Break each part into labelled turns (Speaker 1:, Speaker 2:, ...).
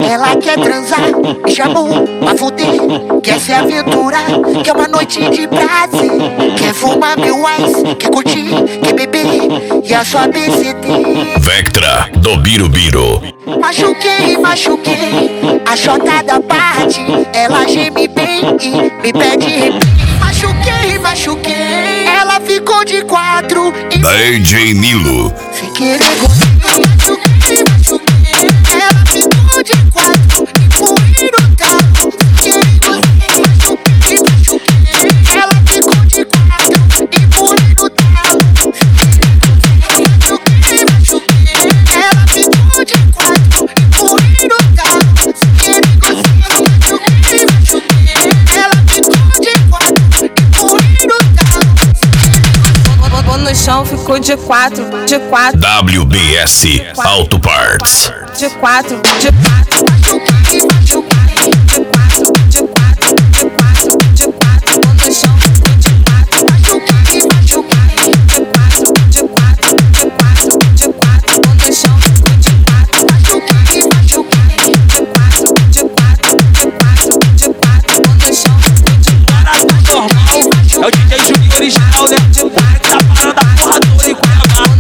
Speaker 1: Ela quer transar, me chamou pra fuder. Quer se aventurar, quer uma noite de prazer. Quer fumar meu ice, quer curtir, quer beber. E a sua BCD
Speaker 2: Vectra do Birubiru.
Speaker 1: Machuquei, machuquei, a chota da parte. Ela geme bem e me pede repeat. Machuquei, machuquei, ela ficou de 4 e
Speaker 2: DJ Nilo.
Speaker 1: sem querer gostei. Machuquei, machuquei, ela ficou de 4 e fui no carro. Sem querer gostei. Machuquei, machuquei, ela ficou de 4 e fui no carro. Machuquei, machuquei, ela ficou de 4 e fui no carro. Sem querer gostei. Machuquei, machuquei, ela ficou de 4 e fui no carro.
Speaker 3: Pô no chão, ficou de 4, de 4.
Speaker 2: WBS Auto Parts.
Speaker 3: De 4, de 4.
Speaker 1: Machuquei, machuquei,
Speaker 3: De 4, de 4, de 4, de 4. Pô no chão, ficou de 4.
Speaker 1: machuquei, machuquei.
Speaker 3: De 4, de 4, de 4, de 4. Pô no chão, ficou de 4.
Speaker 1: Machuquei, machuquei.
Speaker 3: De 4, de 4, de 4, de 4. Pô no chão, ficou de 4.
Speaker 4: É o DJ Juninho original, né? Tá parando a porra toda em Cuiabá.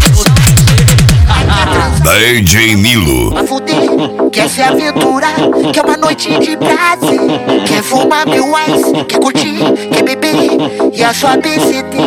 Speaker 2: DJ Nilo.
Speaker 1: Pra fuder, quer se aventurar, quer uma noite de prazer. Quer fumar meu ice, quer curtir, quer beber. E a sua BCD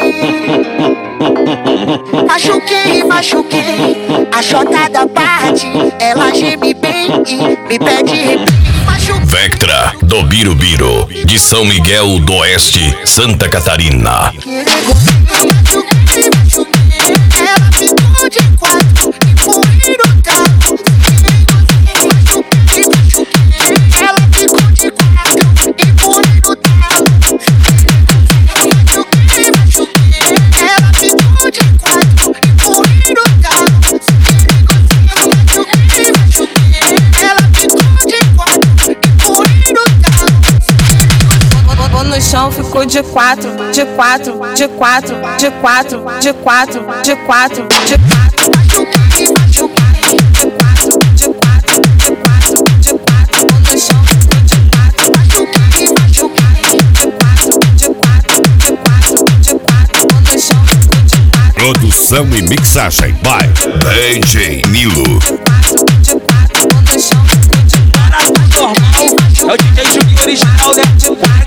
Speaker 1: Machuquei, machuquei, a chota da parte. Ela geme bem e me pede repeat. Machuquei.
Speaker 2: Vectra do Birubiru. De São Miguel do Oeste, Santa Catarina.
Speaker 1: Machuquei, machuquei, ela ficou de 4 e fui no carro. Machuquei, machuquei, ela ficou de 4 e fui no carro. Machuquei, machuquei, ela ficou de 4 e fui no carro. Machuquei, machuquei, ela ficou de 4 e fui no carro.
Speaker 3: Pô no chão, ficou de 4, de 4, de 4, de 4, de 4, de 4, de 4.
Speaker 1: Machuquei, machuquei,
Speaker 3: De 4, de 4, de 4, de 4. Pô no chão, ficou de 4.
Speaker 1: machuquei, machuquei.
Speaker 3: De 4, de 4, de 4, de 4. Pô no chão, ficou de 4.
Speaker 2: Produção e mixagem by DJ Nilo.
Speaker 3: De 4, pô no chão, ficou de 4.
Speaker 4: É o DJ Juninho original, né?